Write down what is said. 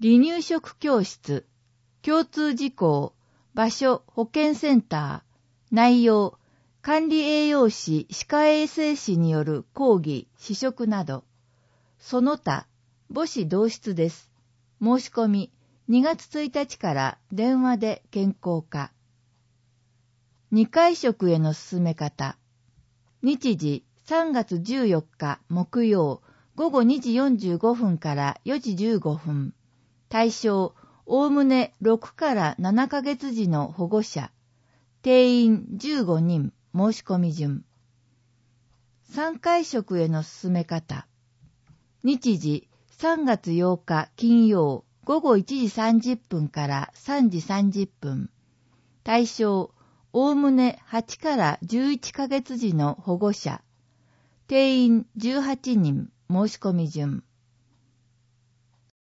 離乳食教室、共通事項、場所、保健センター、内容、管理栄養士、歯科衛生士による講義、試食など。その他、母子同室です。申し込み、2月1日から電話で健康課。2回食への進め方。日時、3月14日木曜、午後2時45分から4時15分。対象、おおむね6から7ヶ月児の保護者。定員15人、申し込み順。3回食への進め方。日時、3月8日金曜、午後1時30分から3時30分。対象、おおむね8から11ヶ月児の保護者。定員18人、申し込み順。